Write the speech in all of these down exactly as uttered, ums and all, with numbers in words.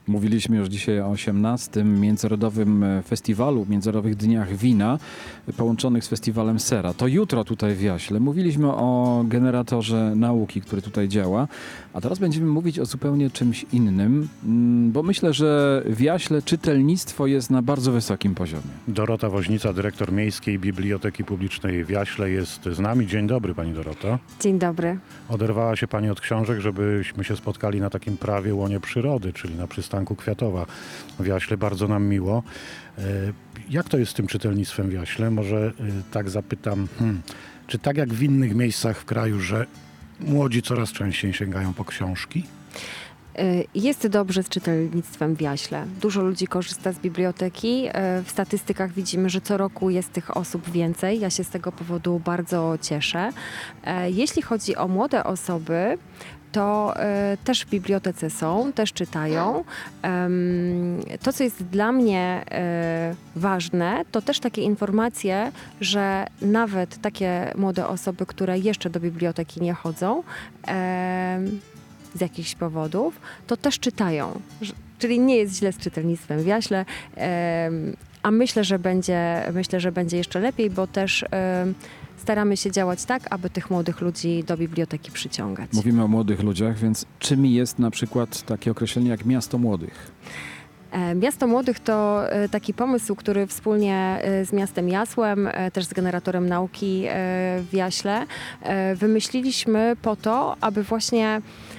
Mówiliśmy już dzisiaj o osiemnastym Międzynarodowym Festiwalu, Międzynarodowych Dniach Wina, połączonych z Festiwalem Sera. To jutro tutaj w Jaśle. Mówiliśmy o generatorze nauki, który tutaj działa, a teraz będziemy mówić o zupełnie czymś innym, bo myślę, że w Jaśle czytelnictwo jest na bardzo wysokim poziomie. Dorota Woźnica, dyrektor Miejskiej Biblioteki Publicznej w Jaśle, jest z nami. Dzień dobry, pani Doroto. Dzień dobry. Oderwała się pani od książek, żebyśmy się spotkali na takim prawie łonie przyrody, czyli na przystanku Kwiatowa w Jaśle. Bardzo nam miło. Jak to jest z tym czytelnictwem w Jaśle? Może tak zapytam, hmm, czy tak jak w innych miejscach w kraju, że młodzi coraz częściej sięgają po książki? Jest dobrze z czytelnictwem w Jaśle. Dużo ludzi korzysta z biblioteki. W statystykach widzimy, że co roku jest tych osób więcej. Ja się z tego powodu bardzo cieszę. Jeśli chodzi o młode osoby, to e, też w bibliotece są, też czytają. Ehm, to, co jest dla mnie e, ważne, to też takie informacje, że nawet takie młode osoby, które jeszcze do biblioteki nie chodzą, e, z jakichś powodów, to też czytają. Czyli nie jest źle z czytelnictwem w Jaśle, e, a myślę, że będzie, myślę, że będzie jeszcze lepiej, bo też e, staramy się działać tak, aby tych młodych ludzi do biblioteki przyciągać. Mówimy o młodych ludziach, więc czym jest na przykład takie określenie jak miasto młodych? Miasto Młodych to taki pomysł, który wspólnie z miastem Jasłem, też z generatorem nauki w Jaśle, wymyśliliśmy po to, aby właśnie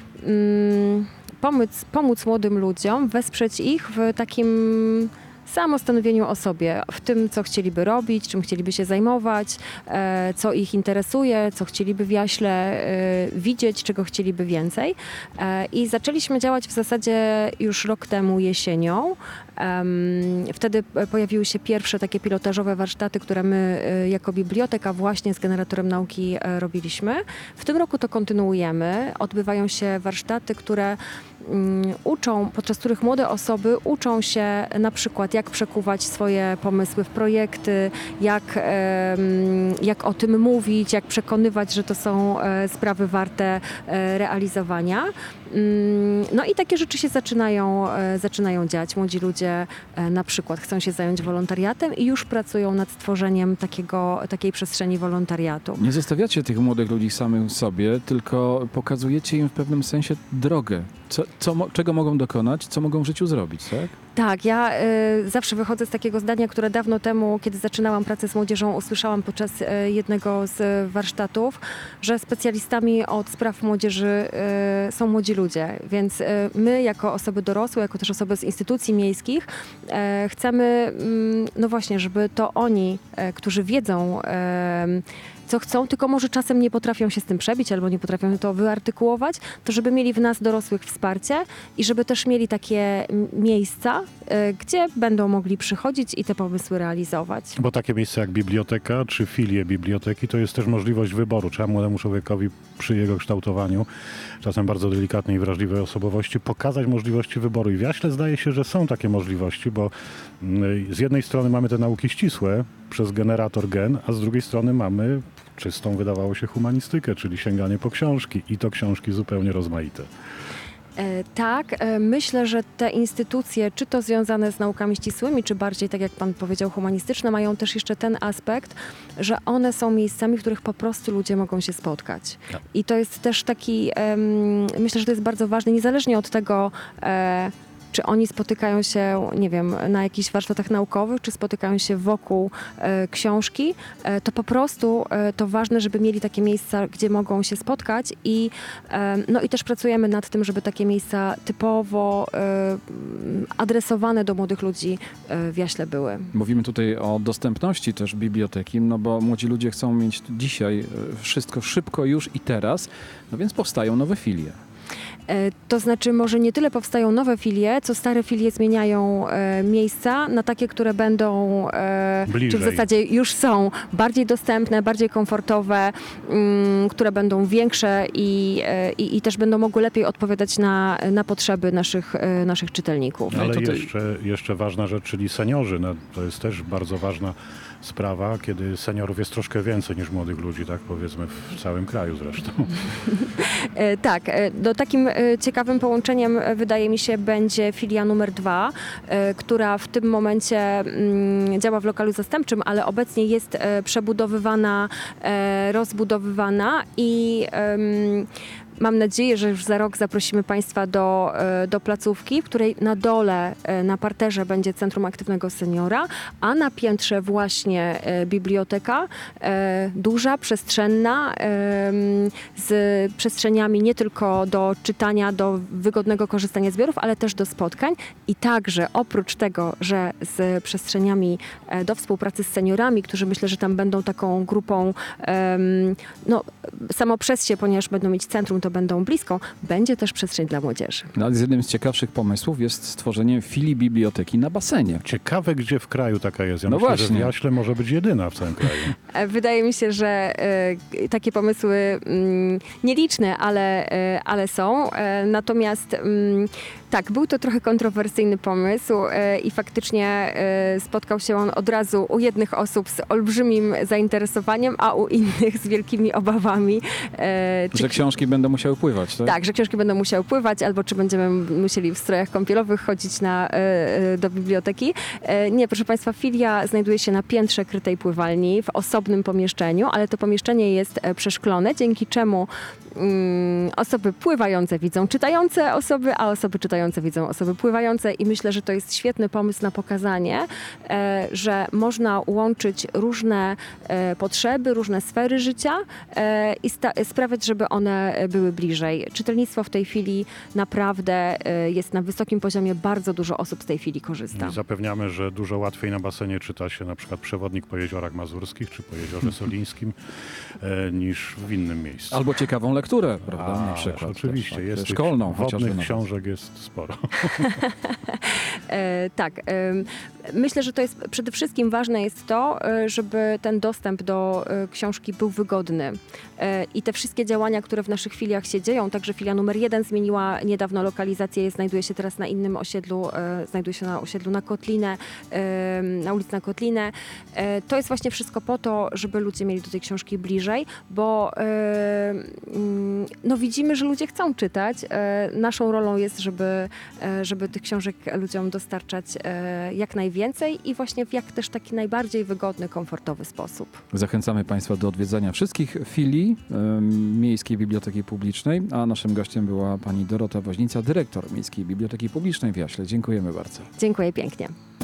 pomóc, pomóc młodym ludziom, wesprzeć ich w takim samostanowieniu o sobie, w tym, co chcieliby robić, czym chcieliby się zajmować, e, co ich interesuje, co chcieliby w Jaśle e, widzieć, czego chcieliby więcej. E, I zaczęliśmy działać w zasadzie już rok temu jesienią. E, wtedy pojawiły się pierwsze takie pilotażowe warsztaty, które my e, jako biblioteka właśnie z generatorem nauki e, robiliśmy. W tym roku to kontynuujemy. Odbywają się warsztaty, które uczą, podczas których młode osoby uczą się na przykład, jak przekuwać swoje pomysły w projekty, jak, jak o tym mówić, jak przekonywać, że to są sprawy warte realizowania. No i takie rzeczy się zaczynają, zaczynają dziać. Młodzi ludzie na przykład chcą się zająć wolontariatem i już pracują nad stworzeniem takiego, takiej przestrzeni wolontariatu. Nie zostawiacie tych młodych ludzi samych sobie, tylko pokazujecie im w pewnym sensie drogę. Co, co, czego mogą dokonać, co mogą w życiu zrobić, tak? Tak, ja y, zawsze wychodzę z takiego zdania, które dawno temu, kiedy zaczynałam pracę z młodzieżą, usłyszałam podczas y, jednego z warsztatów, że specjalistami od spraw młodzieży y, są młodzi ludzie. Więc y, my, jako osoby dorosłe, jako też osoby z instytucji miejskich, y, chcemy, y, no właśnie, żeby to oni, y, którzy wiedzą, y, co chcą, tylko może czasem nie potrafią się z tym przebić albo nie potrafią to wyartykułować, to żeby mieli w nas dorosłych wsparcie i żeby też mieli takie miejsca, y, gdzie będą mogli przychodzić i te pomysły realizować. Bo takie miejsce jak biblioteka czy filie biblioteki to jest też możliwość wyboru. Trzeba młodemu człowiekowi przy jego kształtowaniu, czasem bardzo delikatnej i wrażliwej osobowości, pokazać możliwości wyboru. I w Jaśle zdaje się, że są takie możliwości, bo z jednej strony mamy te nauki ścisłe przez generator gen, a z drugiej strony mamy czystą, wydawało się, humanistykę, czyli sięganie po książki i to książki zupełnie rozmaite. E, tak, e, myślę, że te instytucje, czy to związane z naukami ścisłymi, czy bardziej, tak jak pan powiedział, humanistyczne, mają też jeszcze ten aspekt, że one są miejscami, w których po prostu ludzie mogą się spotkać. Tak. I to jest też taki, em, myślę, że to jest bardzo ważne, niezależnie od tego, e, czy oni spotykają się, nie wiem, na jakichś warsztatach naukowych, czy spotykają się wokół e, książki, e, to po prostu e, to ważne, żeby mieli takie miejsca, gdzie mogą się spotkać i, e, no i też pracujemy nad tym, żeby takie miejsca typowo e, adresowane do młodych ludzi e, w Jaśle były. Mówimy tutaj o dostępności też biblioteki, no bo młodzi ludzie chcą mieć dzisiaj wszystko szybko już i teraz, no więc powstają nowe filie. To znaczy może nie tyle powstają nowe filie, co stare filie zmieniają e, miejsca na takie, które będą, e, czy w zasadzie już są bardziej dostępne, bardziej komfortowe, m, które będą większe i, e, i, i też będą mogły lepiej odpowiadać na, na potrzeby naszych, e, naszych czytelników. Ale tutaj... jeszcze, jeszcze ważna rzecz, czyli seniorzy. No, to jest też bardzo ważna sprawa, kiedy seniorów jest troszkę więcej niż młodych ludzi, tak powiedzmy w całym kraju zresztą. E, tak, e, no takim y, ciekawym połączeniem y, wydaje mi się będzie filia numer dwa, y, która w tym momencie mm, działa w lokalu zastępczym, ale obecnie jest y, przebudowywana, y, rozbudowywana i ym, mam nadzieję, że już za rok zaprosimy Państwa do, e, do placówki, w której na dole, e, na parterze będzie Centrum Aktywnego Seniora, a na piętrze właśnie e, biblioteka, e, duża, przestrzenna, e, z przestrzeniami nie tylko do czytania, do wygodnego korzystania z zbiorów, ale też do spotkań i także oprócz tego, że z przestrzeniami e, do współpracy z seniorami, którzy myślę, że tam będą taką grupą e, no, samo przez się, ponieważ będą mieć centrum, to będą blisko, będzie też przestrzeń dla młodzieży. No, ale z jednym z ciekawszych pomysłów jest stworzenie filii biblioteki na basenie. Ciekawe, gdzie w kraju taka jest. Ja No myślę, właśnie. że w Jaśle może być jedyna w całym kraju. E, Wydaje mi się, że e, takie pomysły mm, nieliczne, ale, e, ale są. E, natomiast mm, tak, był to trochę kontrowersyjny pomysł e, i faktycznie e, spotkał się on od razu u jednych osób z olbrzymim zainteresowaniem, a u innych z wielkimi obawami. E, Że książki będą musiały pływać, tak? Tak, że książki będą musiały pływać, albo czy będziemy musieli w strojach kąpielowych chodzić na, e, e, do biblioteki. E, nie, proszę Państwa, filia znajduje się na piętrze krytej pływalni w osobnym pomieszczeniu, ale to pomieszczenie jest e, przeszklone, dzięki czemu mm, osoby pływające widzą czytające osoby, a osoby czytające widzą osoby pływające i myślę, że to jest świetny pomysł na pokazanie, e, że można łączyć różne e, potrzeby, różne sfery życia e, i sta- sprawiać, żeby one były bliżej. Czytelnictwo w tej chwili naprawdę e, jest na wysokim poziomie, bardzo dużo osób z tej chwili korzysta. I zapewniamy, że dużo łatwiej na basenie czyta się na przykład przewodnik po jeziorach mazurskich czy po jeziorze solińskim e, niż w innym miejscu. Albo ciekawą lekturę, prawda? A, na przykład. oczywiście, też, tak, jest tych szkolną chociażby. wodnych nawet. książek jest sporo. E, tak. E, myślę, że to jest przede wszystkim ważne jest to, e, żeby ten dostęp do e, książki był wygodny. E, I te wszystkie działania, które w naszych filiach się dzieją, także filia numer jeden zmieniła niedawno lokalizację, znajduje się teraz na innym osiedlu, e, znajduje się na osiedlu na Kotlinę, e, na ulicy na Kotlinę. E, to jest właśnie wszystko po to, żeby ludzie mieli do tej książki bliżej, bo e, mm, no widzimy, że ludzie chcą czytać. E, naszą rolą jest, żeby, e, żeby tych książek ludziom dostarczać e, jak najwięcej i właśnie w jak też taki najbardziej wygodny, komfortowy sposób. Zachęcamy Państwa do odwiedzania wszystkich filii em, Miejskiej Biblioteki Publicznej, a naszym gościem była pani Dorota Woźnica, dyrektor Miejskiej Biblioteki Publicznej w Jaśle. Dziękujemy bardzo. Dziękuję pięknie.